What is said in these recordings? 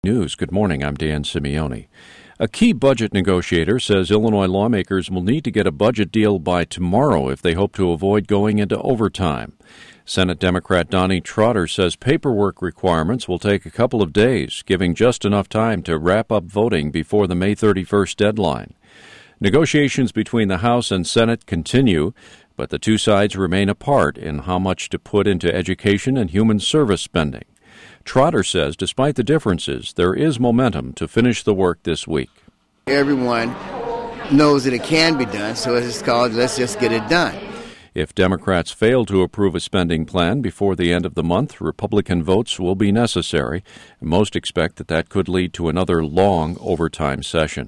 News. Good morning, I'm Dan Simeone. A key budget negotiator says Illinois lawmakers will need to get a budget deal by tomorrow if they hope to avoid going into overtime. Senate Democrat Donnie Trotter says paperwork requirements will take a couple of days, giving just enough time to wrap up voting before the May 31st deadline. Negotiations between the House and Senate continue, but the two sides remain apart in how much to put into education and human service spending. Trotter says despite the differences, there is momentum to finish the work this week. Everyone knows that it can be done, so it's called let's just get it done. If Democrats fail to approve a spending plan before the end of the month, Republican votes will be necessary. Most expect that could lead to another long overtime session.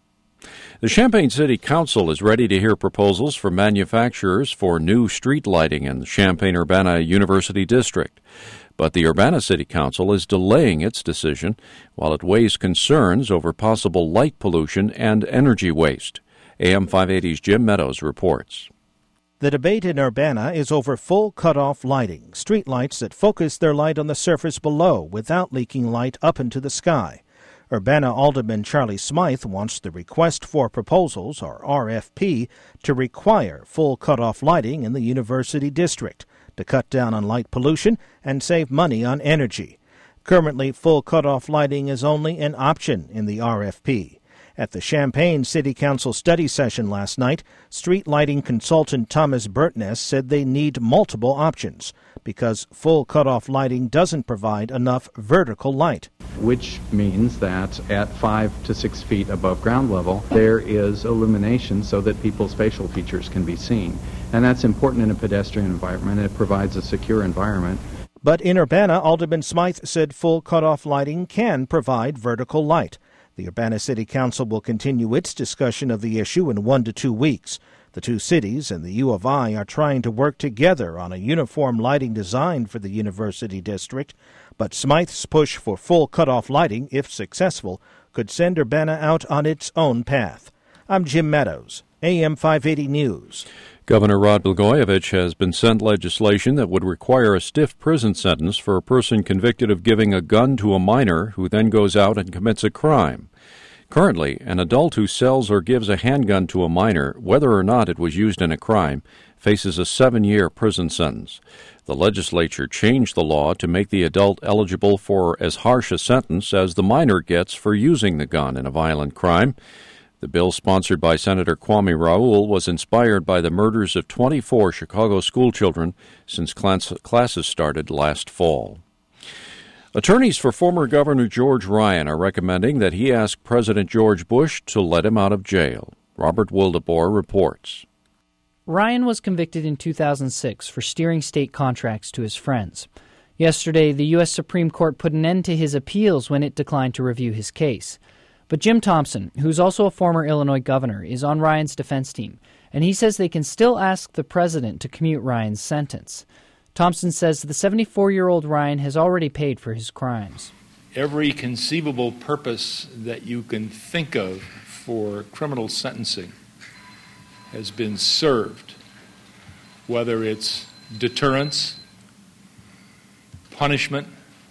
The Champaign City Council is ready to hear proposals from manufacturers for new street lighting in the Champaign-Urbana University District. But the Urbana City Council is delaying its decision while it weighs concerns over possible light pollution and energy waste. AM 580's Jim Meadows reports. The debate in Urbana is over full cutoff lighting, street lights that focus their light on the surface below without leaking light up into the sky. Urbana Alderman Charlie Smythe wants the Request for Proposals, or RFP, to require full cutoff lighting in the University District to cut down on light pollution and save money on energy. Currently, full cutoff lighting is only an option in the RFP. At the Champaign City Council study session last night, street lighting consultant Thomas Burtness said they need multiple options because full cutoff lighting doesn't provide enough vertical light. Which means that at 5 to 6 feet above ground level, there is illumination so that people's facial features can be seen. And that's important in a pedestrian environment. It provides a secure environment. But in Urbana, Alderman Smythe said full cutoff lighting can provide vertical light. The Urbana City Council will continue its discussion of the issue in 1 to 2 weeks. The two cities and the U of I are trying to work together on a uniform lighting design for the University District, but Smythe's push for full cutoff lighting, if successful, could send Urbana out on its own path. I'm Jim Meadows, AM 580 News. Governor Rod Blagojevich has been sent legislation that would require a stiff prison sentence for a person convicted of giving a gun to a minor who then goes out and commits a crime. Currently, an adult who sells or gives a handgun to a minor, whether or not it was used in a crime, faces a 7-year prison sentence. The legislature changed the law to make the adult eligible for as harsh a sentence as the minor gets for using the gun in a violent crime. The bill, sponsored by Senator Kwame Raoul, was inspired by the murders of 24 Chicago schoolchildren since classes started last fall. Attorneys for former Governor George Ryan are recommending that he ask President George Bush to let him out of jail. Robert Wildeboer reports. Ryan was convicted in 2006 for steering state contracts to his friends. Yesterday, the U.S. Supreme Court put an end to his appeals when it declined to review his case. But Jim Thompson, who's also a former Illinois governor, is on Ryan's defense team, and he says they can still ask the president to commute Ryan's sentence. Thompson says the 74-year-old Ryan has already paid for his crimes. Every conceivable purpose that you can think of for criminal sentencing has been served, whether it's deterrence, punishment,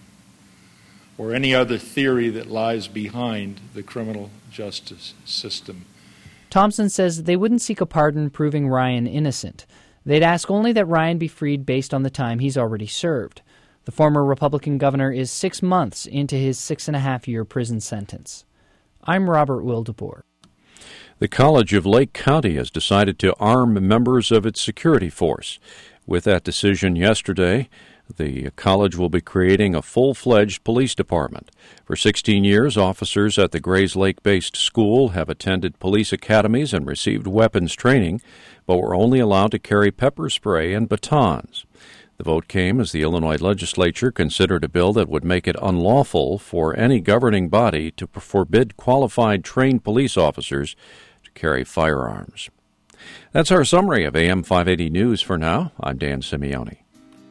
or any other theory that lies behind the criminal justice system. Thompson says they wouldn't seek a pardon proving Ryan innocent. They'd ask only that Ryan be freed based on the time he's already served. The former Republican governor is 6 months into his 6.5-year prison sentence. I'm Robert Wildeboer. The College of Lake County has decided to arm members of its security force. With that decision yesterday, the college will be creating a full-fledged police department. For 16 years, officers at the Grays Lake-based school have attended police academies and received weapons training, but were only allowed to carry pepper spray and batons. The vote came as the Illinois legislature considered a bill that would make it unlawful for any governing body to forbid qualified trained police officers to carry firearms. That's our summary of AM 580 News for now. I'm Dan Simeone.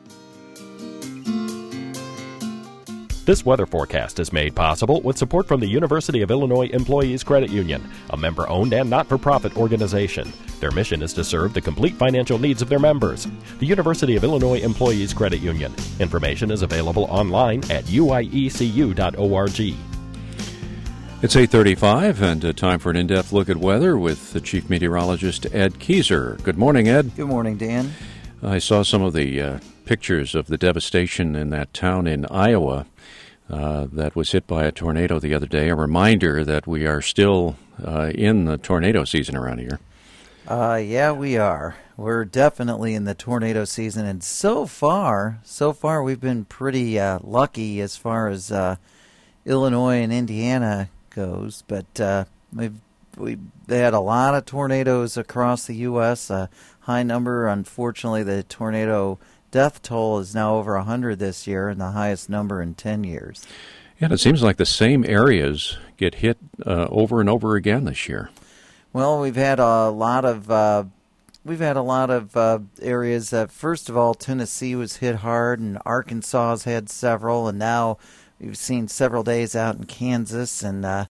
This weather forecast is made possible with support from the University of Illinois Employees Credit Union, a member-owned and not-for-profit organization. Their mission is to serve the complete financial needs of their members. The University of Illinois Employees Credit Union. Information is available online at uiecu.org. It's 8:35 and time for an in-depth look at weather with the Chief Meteorologist Ed Keyser. Good morning, Ed. Good morning, Dan. I saw some of the pictures of the devastation in that town in Iowa that was hit by a tornado the other day. A reminder that we are still in the tornado season around here. Yeah, we are. We're definitely in the tornado season, and so far we've been pretty lucky as far as Illinois and Indiana goes. But they had a lot of tornadoes across the U.S. A high number. Unfortunately, the tornado death toll is now over 100 this year, and the highest number in 10 years. Yeah, it seems like the same areas get hit over and over again this year. Well, we've had a lot of areas. First of all, Tennessee was hit hard, and Arkansas has had several, and now we've seen several days out in Kansas, and